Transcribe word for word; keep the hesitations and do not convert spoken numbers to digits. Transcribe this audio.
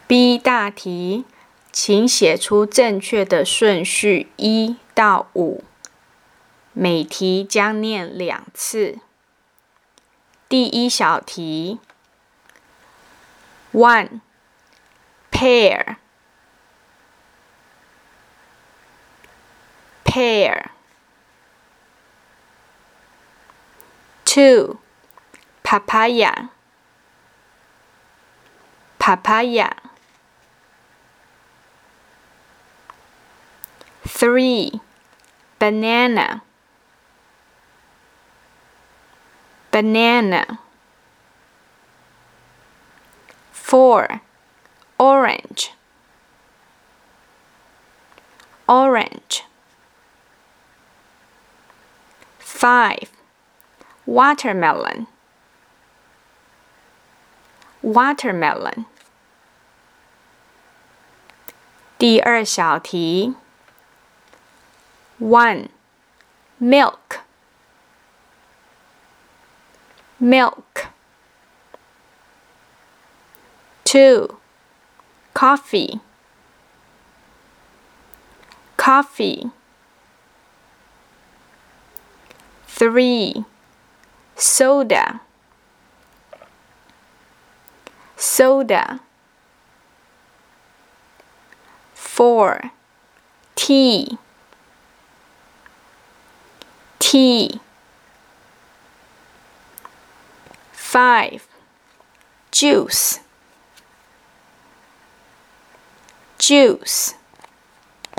B 大题，请写出正确的顺序一到五，每题将念两次。第一小题 one pear pear two papaya papaya three banana banana four orange orange five watermelon watermelon 第二小题 one milk milk two coffee coffee three soda soda four tea tea five juice juice